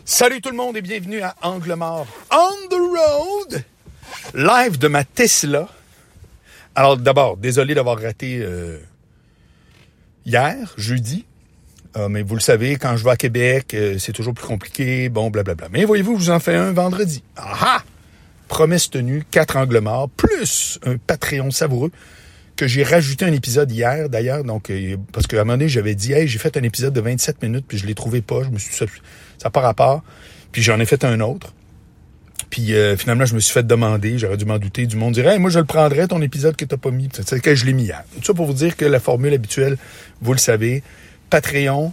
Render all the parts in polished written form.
Salut tout le monde et bienvenue à Angle Mort on the road, live de ma Tesla. Alors d'abord, désolé d'avoir raté hier, jeudi. Mais vous le savez, quand je vais à Québec, c'est toujours plus compliqué, bon, blablabla. Mais voyez-vous, je vous en fais un vendredi. Ah! Promesse tenue, 4 angles morts, plus un Patreon savoureux, que j'ai rajouté un épisode hier, d'ailleurs, donc parce qu'à un moment donné, j'avais dit, hey, j'ai fait un épisode de 27 minutes, puis je l'ai trouvé pas, je me suis dit, ça n'a pas rapport, puis j'en ai fait un autre. Puis finalement, je me suis fait demander, j'aurais dû m'en douter, du monde dirait, hey, moi je le prendrais, ton épisode que t'as pas mis, c'est que je l'ai mis hier. Tout ça pour vous dire que la formule habituelle, vous le savez, Patreon,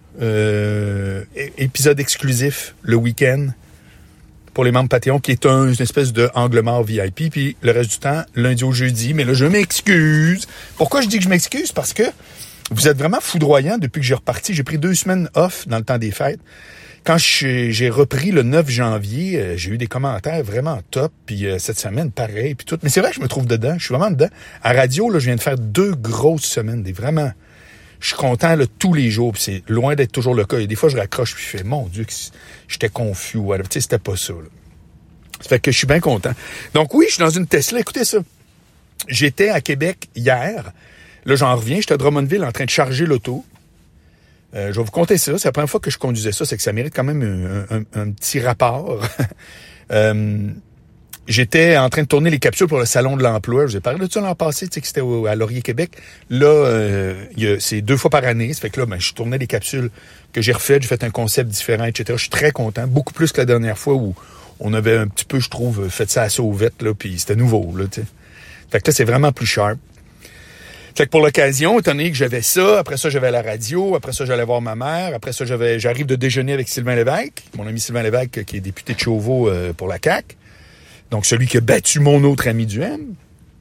épisode exclusif le week-end pour les membres Patreon, qui est une espèce de angle mort VIP, puis le reste du temps, lundi au jeudi. Mais là, je m'excuse. Pourquoi je dis que je m'excuse? Parce que vous êtes vraiment foudroyants depuis que j'ai reparti. J'ai pris 2 semaines off dans le temps des fêtes. Quand j'ai repris le 9 janvier, j'ai eu des commentaires vraiment top, puis cette semaine, pareil, puis tout. Mais c'est vrai que je me trouve dedans, je suis vraiment dedans. À radio, là, je viens de faire 2 grosses semaines, vraiment... Je suis content là, tous les jours, puis c'est loin d'être toujours le cas. Et des fois, je raccroche, puis je fais, mon Dieu, j'étais confus. Tu sais, c'était pas ça. Là. Ça fait que je suis bien content. Donc oui, je suis dans une Tesla. Écoutez ça. J'étais à Québec hier. Là, j'en reviens. J'étais à Drummondville en train de charger l'auto. Je vais vous conter ça. C'est la première fois que je conduisais ça. C'est que ça mérite quand même un petit rapport. J'étais en train de tourner les capsules pour le Salon de l'Emploi. Je vous ai parlé de ça l'an passé, tu sais, que c'était à Laurier, Québec. Là, c'est 2 fois par année. Ça fait que là, je tournais les capsules que j'ai refaites. J'ai fait un concept différent, etc. Je suis très content. Beaucoup plus que la dernière fois où on avait un petit peu, je trouve, fait ça à sauvette, là, puis c'était nouveau, là, tu sais. Fait que là, c'est vraiment plus sharp. Fait que pour l'occasion, étant donné que j'avais ça, après ça, j'avais la radio, après ça, j'allais voir ma mère, après ça, j'arrive de déjeuner avec Sylvain Lévesque, mon ami Sylvain Lévesque, qui est député de Chauveau pour la CAQ. Donc, celui qui a battu mon autre ami du M.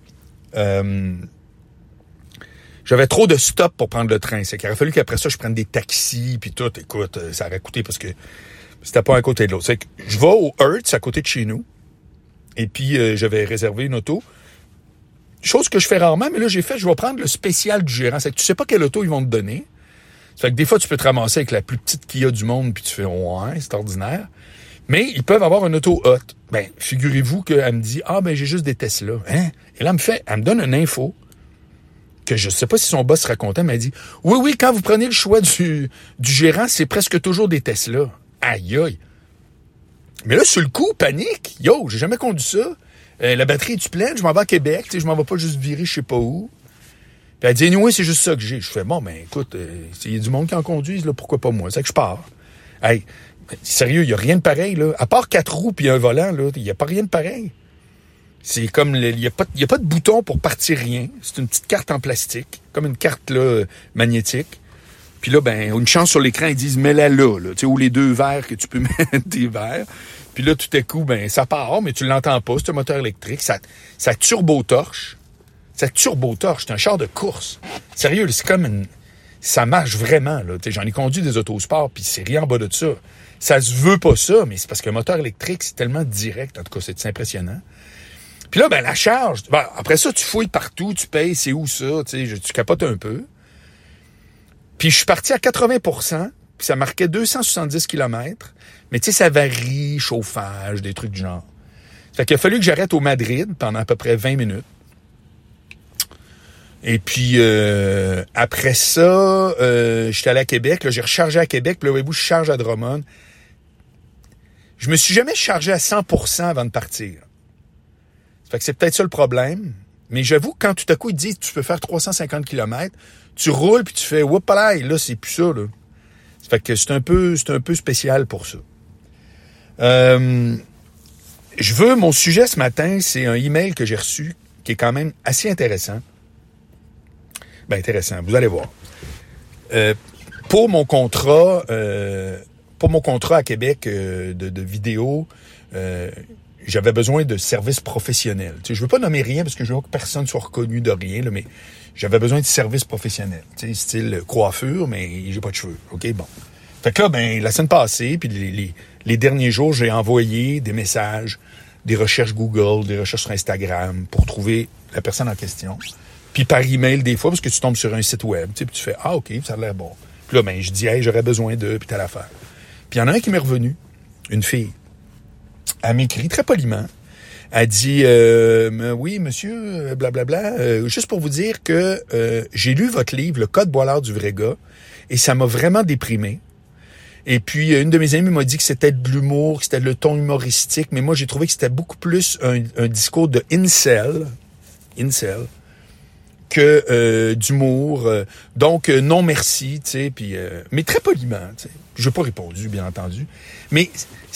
J'avais trop de stops pour prendre le train. C'est qu'il aurait fallu qu'après ça, je prenne des taxis, puis tout. Écoute, ça aurait coûté parce que c'était pas un côté de l'autre. C'est que je vais au Hertz, à côté de chez nous, et puis j'avais réservé une auto. Chose que je fais rarement, mais là, je vais prendre le spécial du gérant. C'est que tu sais pas quelle auto ils vont te donner. Ça fait que des fois, tu peux te ramasser avec la plus petite Kia du monde, puis tu fais, ouais, c'est ordinaire. Mais ils peuvent avoir une auto hot. Ben, figurez-vous qu'elle me dit, j'ai juste des Tesla. Hein? Et là, elle me donne une info que je sais pas si son boss racontait, mais elle dit, oui, quand vous prenez le choix du gérant, c'est presque toujours des Tesla. Aïe, aïe. Mais là, sur le coup, panique. Yo, j'ai jamais conduit ça. La batterie est-tu pleine? Je m'en vais à Québec. Je m'en vais pas juste virer je sais pas où. Puis elle dit, anyway, c'est juste ça que j'ai. Je fais, écoute, il y a du monde qui en conduise, là, pourquoi pas moi? C'est que je pars. Hey, sérieux, il n'y a rien de pareil, là. À part 4 roues puis un volant, là, il n'y a pas rien de pareil. C'est comme, il n'y a pas de bouton pour partir rien. C'est une petite carte en plastique, comme une carte, là, magnétique. Puis là, une chance sur l'écran, ils disent, mets-la là, tu sais, ou les 2 verres que tu peux mettre des verres. Puis là, tout à coup, ça part, mais tu l'entends pas, c'est un moteur électrique. Ça turbo-torche. Ça turbo-torche, c'est un char de course. Sérieux, c'est comme ça marche vraiment, là. Tu sais, j'en ai conduit des autosports, puis c'est rien en bas de ça. Ça se veut pas ça, mais c'est parce qu'un moteur électrique, c'est tellement direct. En tout cas, c'est impressionnant. Puis là, la charge, après ça, tu fouilles partout, tu payes, c'est où ça, tu capotes un peu. Puis je suis parti à 80%, puis ça marquait 270 km. Mais tu sais, ça varie, chauffage, des trucs du genre. Fait qu'il a fallu que j'arrête au Madrid pendant à peu près 20 minutes. Et puis, après ça, j'étais allé à Québec. Là, j'ai rechargé à Québec. Puis là, voyez-vous, je charge à Drummond. Je me suis jamais chargé à 100% avant de partir. Ça fait que c'est peut-être ça le problème. Mais j'avoue, quand tout à coup, ils te disent tu peux faire 350 km, tu roules puis tu fais « Whoopalaï! » Là, c'est plus ça, là. Ça fait que c'est un peu spécial pour ça. Mon sujet ce matin, c'est un email que j'ai reçu qui est quand même assez intéressant. Intéressant, vous allez voir. Pour mon contrat à Québec de vidéo, j'avais besoin de services professionnels. Tu sais, je veux pas nommer rien parce que je veux que personne soit reconnu de rien, là, mais j'avais besoin de services professionnels. Tu sais, style coiffure, mais j'ai pas de cheveux. OK, bon. Fait que là, la semaine passée, puis les derniers jours, j'ai envoyé des messages, des recherches Google, des recherches sur Instagram pour trouver la personne en question. Puis par email des fois, parce que tu tombes sur un site web, tu sais, puis tu fais « Ah, OK, ça a l'air bon. » Puis là, je dis « Hey, j'aurais besoin d'eux, puis t'as l'affaire. » Puis il y en a un qui m'est revenu. une fille. Elle m'écrit très poliment. Elle dit oui, monsieur, blablabla, juste pour vous dire que j'ai lu votre livre, Le Code Boilard du vrai gars, et ça m'a vraiment déprimé. Et puis, une de mes amies m'a dit que c'était de l'humour, que c'était le ton humoristique, mais moi, j'ai trouvé que c'était beaucoup plus un discours de incel, que d'humour. Donc, non merci, tu sais, puis mais très poliment, tu sais. Je n'ai pas répondu, bien entendu. Mais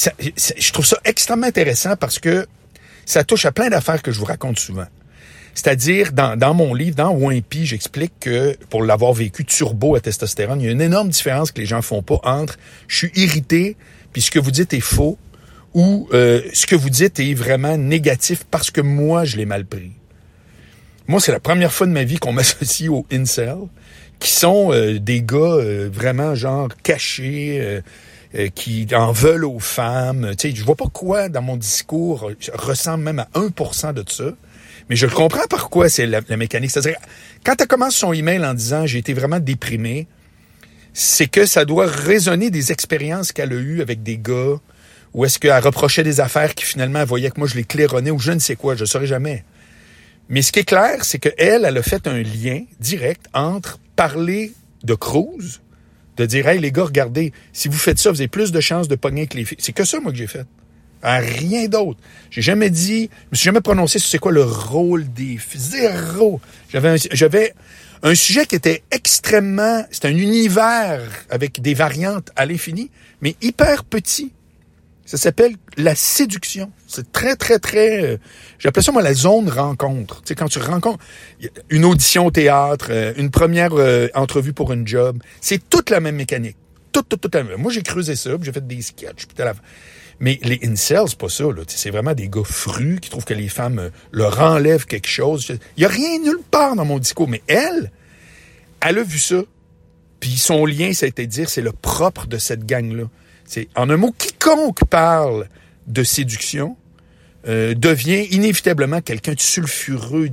je trouve ça extrêmement intéressant parce que ça touche à plein d'affaires que je vous raconte souvent. C'est-à-dire, dans mon livre, dans Wimpy, j'explique que, pour l'avoir vécu turbo à testostérone, il y a une énorme différence que les gens font pas entre « je suis irrité, puis ce que vous dites est faux » ou ce que vous dites est vraiment négatif parce que moi, je l'ai mal pris. Moi, c'est la première fois de ma vie qu'on m'associe aux incels, qui sont des gars vraiment genre cachés, qui en veulent aux femmes. Tu sais, je vois pas quoi dans mon discours ressemble même à 1% de ça. Mais je le comprends pourquoi c'est la mécanique. C'est-à-dire, quand elle commence son email en disant « j'ai été vraiment déprimé », c'est que ça doit résonner des expériences qu'elle a eues avec des gars, ou est-ce qu'elle reprochait des affaires qui finalement elle voyait que moi je les claironnais, ou je ne sais quoi, je ne saurais jamais. Mais ce qui est clair, c'est qu'elle a fait un lien direct entre parler de Cruz, de dire « hey les gars, regardez, si vous faites ça, vous avez plus de chances de pogner que les filles. » C'est que ça, moi, que j'ai fait. Rien d'autre. J'ai jamais dit, je me suis jamais prononcé sur c'est quoi le rôle des filles. Zéro. J'avais un sujet qui était extrêmement, c'était un univers avec des variantes à l'infini, mais hyper petit. Ça s'appelle la séduction. C'est très, très, très, j'appelle ça moi la zone rencontre. Tu sais, quand tu rencontres une audition au théâtre, une première entrevue pour une job, c'est toute la même mécanique. Toute la même. Moi, j'ai creusé ça, puis j'ai fait des sketchs, puis mais les incels, c'est pas ça, là. C'est vraiment des gars frus qui trouvent que les femmes leur enlèvent quelque chose. Il y a rien nulle part dans mon discours. Mais elle a vu ça. Puis son lien, ça a été de dire, c'est le propre de cette gang-là. C'est, en un mot, quiconque parle de séduction devient inévitablement quelqu'un de sulfureux,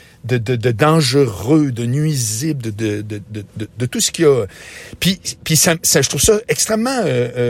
de dangereux, de nuisible, de tout ce qu'il y a. Puis ça, je trouve ça extrêmement...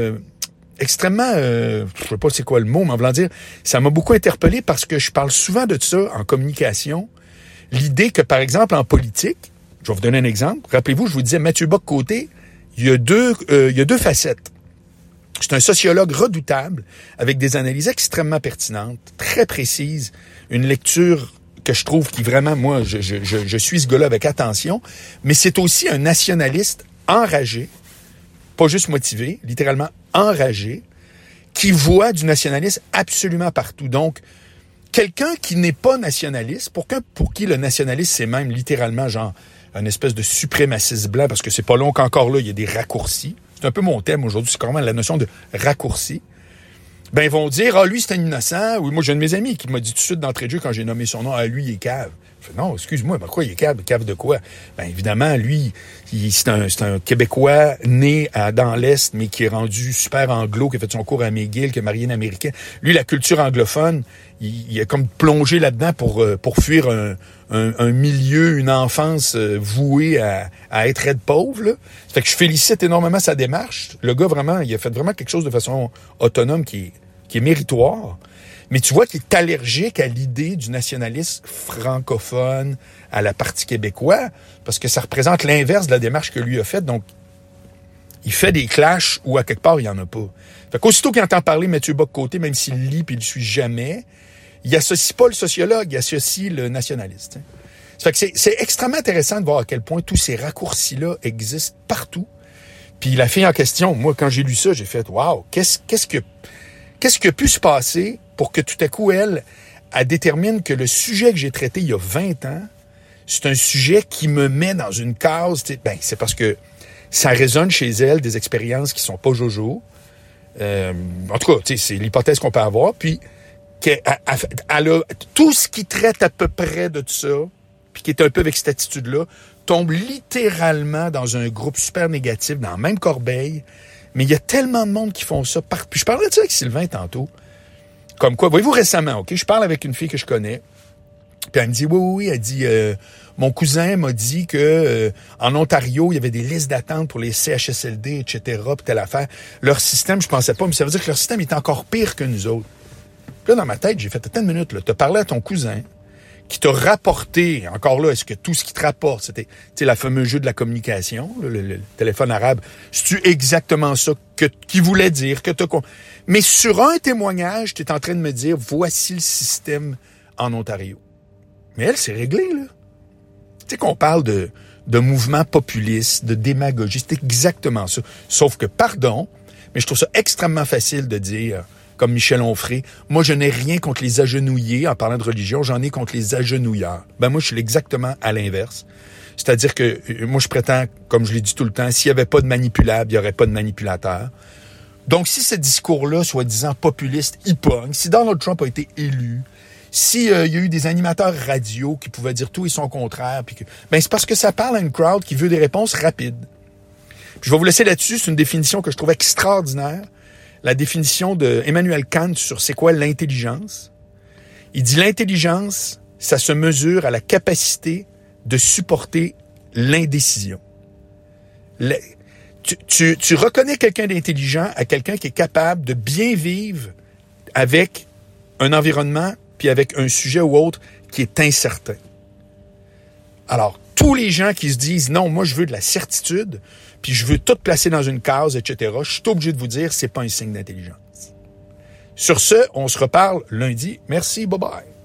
je sais pas c'est quoi le mot, mais en voulant dire, ça m'a beaucoup interpellé parce que je parle souvent de ça en communication. L'idée que, par exemple, en politique, je vais vous donner un exemple. Rappelez-vous, je vous disais, Mathieu Bock-Côté, il y a deux facettes. C'est un sociologue redoutable, avec des analyses extrêmement pertinentes, très précises, une lecture que je trouve qui vraiment, moi, je suis ce gars-là avec attention, mais c'est aussi un nationaliste enragé, pas juste motivé, littéralement enragé, qui voit du nationalisme absolument partout. Donc, quelqu'un qui n'est pas nationaliste, pour qui le nationalisme, c'est même littéralement genre une espèce de suprémaciste blanc, parce que c'est pas long qu'encore là, il y a des raccourcis. C'est un peu mon thème aujourd'hui, c'est carrément la notion de raccourci. Ben, ils vont dire, lui, c'est un innocent. Oui, moi, j'ai un de mes amis qui m'a dit tout de suite d'entrée de jeu quand j'ai nommé son nom, lui, il est cave. Je fais, non, excuse-moi, pourquoi il est cave? Cave de quoi? Ben, évidemment, lui, c'est un Québécois né dans l'Est, mais qui est rendu super anglo, qui a fait son cours à McGill, qui est marié une Américaine. Lui, la culture anglophone, il a comme plongé là-dedans pour fuir un milieu, une enfance vouée à être raide pauvre, là. Ça fait que je félicite énormément sa démarche. Le gars, vraiment, il a fait vraiment quelque chose de façon autonome qui est méritoire. Mais tu vois qu'il est allergique à l'idée du nationalisme francophone, à la partie québécois, parce que ça représente l'inverse de la démarche que lui a faite. Donc, il fait des clashs où, à quelque part, il n'y en a pas. Fait qu'aussitôt qu'il entend parler Mathieu Bock-Côté, même s'il lit puis il ne le suit jamais, il associe pas le sociologue, il associe le nationaliste. Ça fait que c'est extrêmement intéressant de voir à quel point tous ces raccourcis-là existent partout. Puis la fille en question, moi, quand j'ai lu ça, j'ai fait « Wow, qu'est-ce qui a pu se passer pour que tout à coup, elle détermine que le sujet que j'ai traité il y a 20 ans, c'est un sujet qui me met dans une case. Ben, c'est parce que ça résonne chez elle des expériences qui sont pas jojo. En tout cas, c'est l'hypothèse qu'on peut avoir. Puis, elle a tout ce qui traite à peu près de tout ça, puis qui est un peu avec cette attitude-là, tombe littéralement dans un groupe super négatif, dans la même corbeille. Mais il y a tellement de monde qui font ça. Puis je parlais de ça avec Sylvain tantôt. Comme quoi, voyez-vous récemment, OK? Je parle avec une fille que je connais. Puis elle me dit, oui, elle dit, mon cousin m'a dit que en Ontario, il y avait des listes d'attente pour les CHSLD, etc., puis telle affaire. Leur système, je pensais pas, mais ça veut dire que leur système est encore pire que nous autres. Puis là, dans ma tête, j'ai fait, attends une minute, là, t'as parlé à ton cousin, qui t'a rapporté, encore là, est-ce que tout ce qui te rapporte, c'était, tu sais, la fameuse jeu de la communication, le téléphone arabe, c'est-tu exactement ça qu'il voulait dire, que t'as... Mais sur un témoignage, t'es en train de me dire, voici le système en Ontario. Mais elle, c'est réglé, là. Tu sais qu'on parle de mouvements populistes, de démagogie, c'est exactement ça. Sauf que, pardon, mais je trouve ça extrêmement facile de dire, comme Michel Onfray, moi, je n'ai rien contre les agenouillés, en parlant de religion, j'en ai contre les agenouilleurs. Ben moi, je suis exactement à l'inverse. C'est-à-dire que, moi, je prétends, comme je l'ai dit tout le temps, s'il n'y avait pas de manipulable, il n'y aurait pas de manipulateur. Donc, si ce discours-là, soi-disant populiste, il pogne, si Donald Trump a été élu, si y a eu des animateurs radio qui pouvaient dire tout et son contraire, puis que, ben c'est parce que ça parle à une crowd qui veut des réponses rapides. Puis je vais vous laisser là-dessus, c'est une définition que je trouve extraordinaire, la définition de Emmanuel Kant sur c'est quoi l'intelligence. Il dit l'intelligence, ça se mesure à la capacité de supporter l'indécision. Tu reconnais quelqu'un d'intelligent à quelqu'un qui est capable de bien vivre avec un environnement puis avec un sujet ou autre qui est incertain. Alors, tous les gens qui se disent « Non, moi, je veux de la certitude, puis je veux tout placer dans une case, etc. », je suis obligé de vous dire, c'est pas un signe d'intelligence. Sur ce, on se reparle lundi. Merci, bye-bye.